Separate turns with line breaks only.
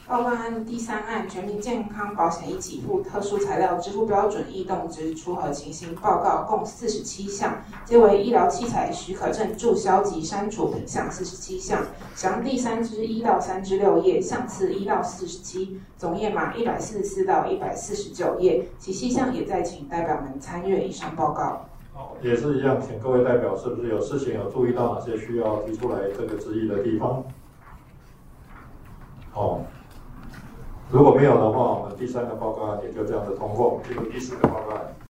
报告案第3案全民健康保险一给付特殊材料支付标准异动之出核情形报告共47项，皆为医疗器材许可证注销及删除品项47项，详第3至1到3至6页，项次1到47，总页码144到149页，其细项也再请代表们参阅以上报告。
好，也是一样，请各位代表是不是有事情有注意到哪些需要提出来这个质疑的地方？如果没有的话，我们第3个报告案也就这样子通过。进入第4个报告案。